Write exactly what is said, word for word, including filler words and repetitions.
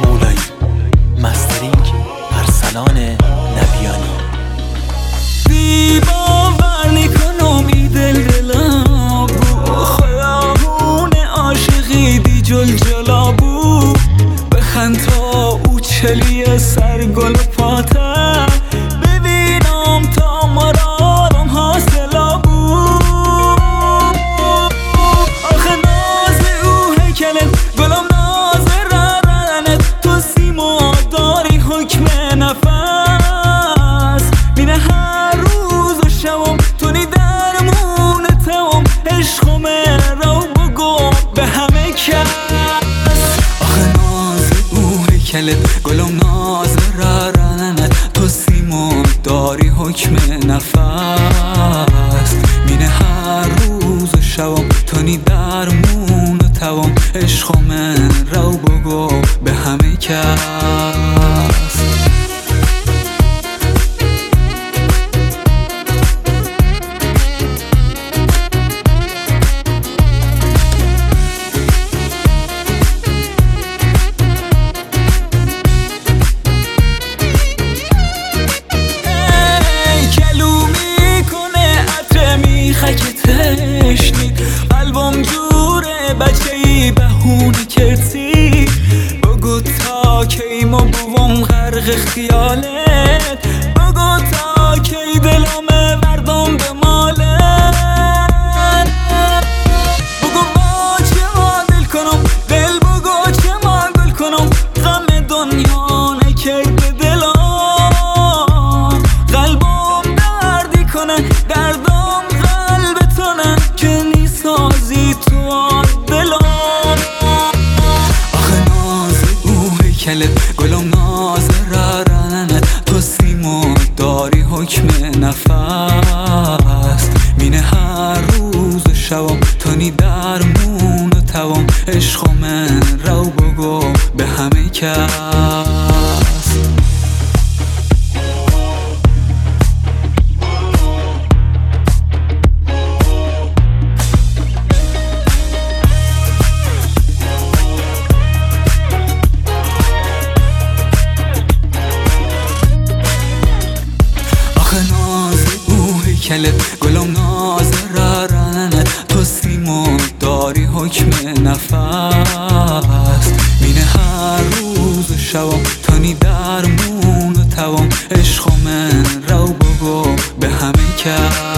مولایی، مسترینگ ارسلان نبیانی. بی باور نکنم ای دل دلا بو، خیابون عاشقی دی جل جلا بو. بخند تا او چلی سر گل پاته، ببینم تا مرارم حاصلا بو. آخه ناز او هیکلت گلم ناز ررنت، تو سیما داری حکم نفس. مینه هر روز و شبم تو نی درمونتم، عشقم رو بگو به همه کس. آخه ناز او هیکلت گلم ناز ررنت، تو سیما داری حکم نفس. مینه هر روز و شبم تو نی درمونتم، عشقم رو بگو به همه کس. تشنید قلبم جوره بچه ای بهونه کرسی، بگو تا کی ما بوم غرق خیالت، بگو تا کی دلم بردم به مالت. بگو با چه ما دل کنم دل، بگو چه ما گل کنم غم دنیا نکرده دلم. قلبم دردی کنه دردم گلم ناز ررنت، تو سیما داری حکم نفس. مینه هر روز و شبم تو نی درمون و توام، عشقم رو بگو به همه کس. گلم ناز ررنت، تو سیما داری حکم نفس. مینه هر روز و شبم تو نی درمون و توام، عشقم رو بگو به همه کس.